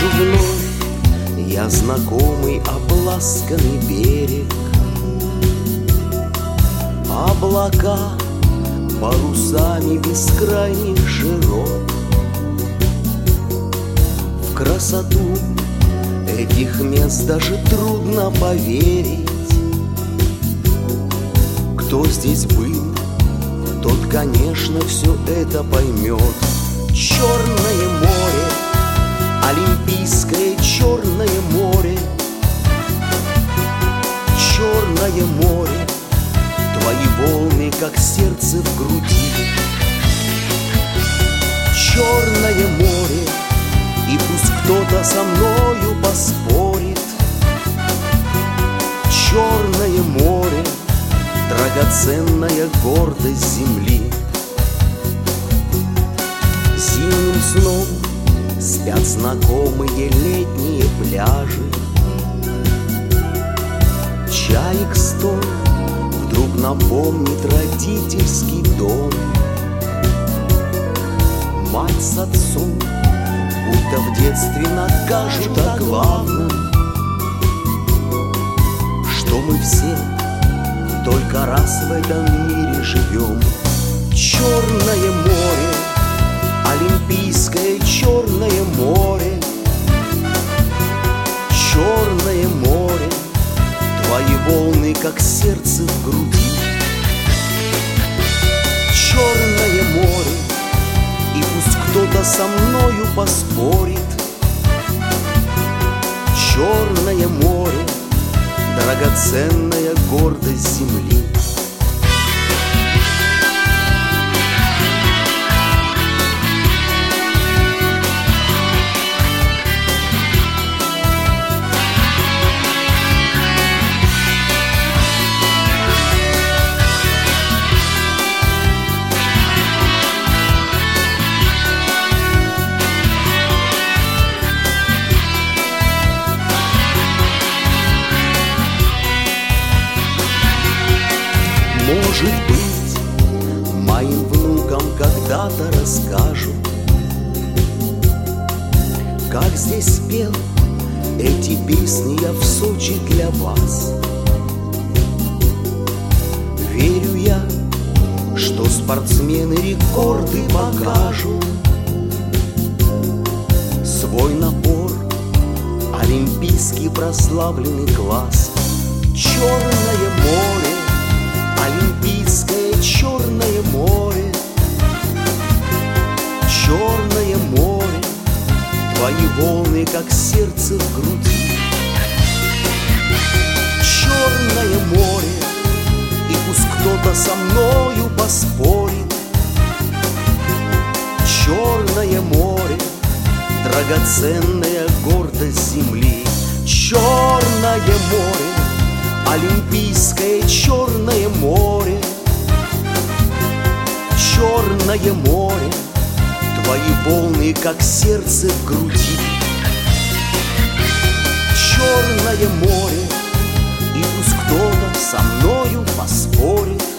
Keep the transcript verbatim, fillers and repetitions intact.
вновь я знакомый обласканный берег. Облака парусами бескрайних широт. В красоту этих мест даже трудно поверить. Кто здесь был, тот, конечно, все это поймет. Черное море, Олимпийское Черное море, Черное море, твои волны, как сердце в груди. Черное море, и пусть кто-то со мною поспорит. Черное море, драгоценная гордость земли. Зимним сном спят знакомые летние пляжи. Чаек стон вдруг напомнит родительский дом. Мать с отцом будто в детстве накажут о главном, что мы все только раз в этом мире живем. Черное море, Олимпийское Черное море, Черное море, твои волны, как сердце в груди. Черное море, и пусть кто-то со мною поспорит. Черное море, драгоценная гордость земли. Может быть, моим внукам когда-то расскажут, как здесь пел эти песни я в Сочи для вас. Верю я, что спортсмены рекорды покажут. Свой напор, олимпийский прославленный класс. Черное море, Олимпийское Черное море, Черное море, твои волны, как сердце в груди. Черное море, и пусть кто-то со мною поспорит. Черное море, драгоценная гордость земли. Черное море, Олимпийское Черное море, Черное море, твои волны, как сердце в груди. Черное море, и пусть кто-то со мною поспорит.